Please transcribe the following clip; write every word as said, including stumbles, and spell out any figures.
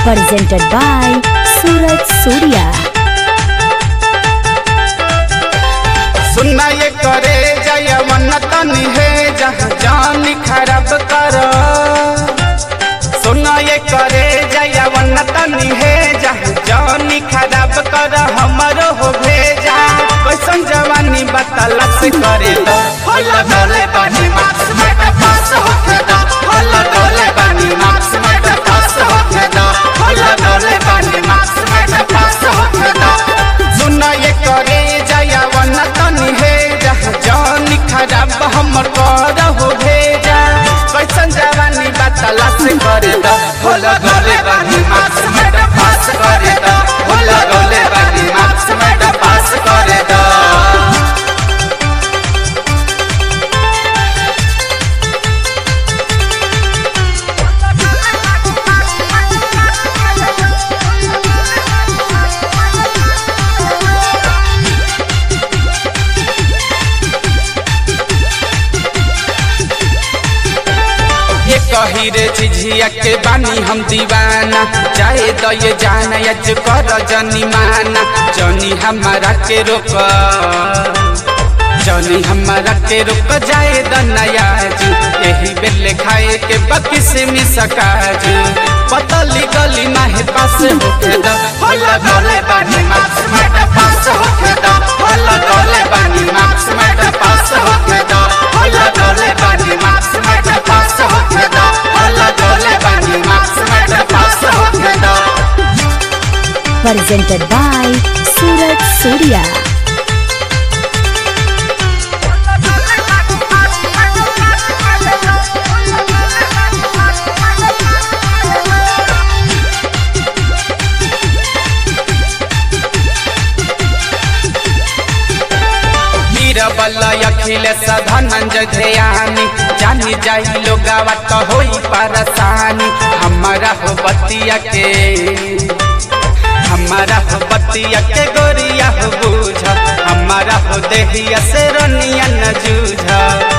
presented by Suraj Surya. सुनना ये करे जय मन तनी है जहाँ जान खराब कर। सुनना ये करे जय मन तनी है जहाँ जान खराब कर। हमारो हो भेजा कैसन जवानी बतला से करे दो। होला डोले बानी मार्क्स में पास होके दो। होला डोले बानी मार्क्स में पास होके दो। होला डोले बानी मार्क्स में पास होके दो। सुनना ये करे जय मन तनी है जहाँ जान खराब हमर कर हो भेजा कैसन जवानी बतला से करे दो। होला डोले बानी मार्क्स में पास करे दो। होला डोले बानी मार्क्स में पास करे दो। कही रे झिझिया के बानी हम दीवाना चाहे तो ये जाना यज कर जनी माना। जनी हमारा के रोक जनी हमारा के रोक जाए दनायाज। यही बेले खाए के बकी से मिसकाज। पतली गली माहे पास होके दो। होला डोले बानी मार्क्स में पास होके दो। होला डोले बानी मार्क्स में पास होके दो। होला डोले बानी मार्क्स में पास होके दो। होला डोले बानी मार्क्स में पास होके दो। Presented by Suraj Surya. Akhilesh Dhananjay ध्यानी जानी जाई लोगावा तो होई परेशानी। हमारा हो बतिया के हमारा हो बतिया के गोरिया हो बूझ। हमारा हो देहिया से रनिया न जूझ।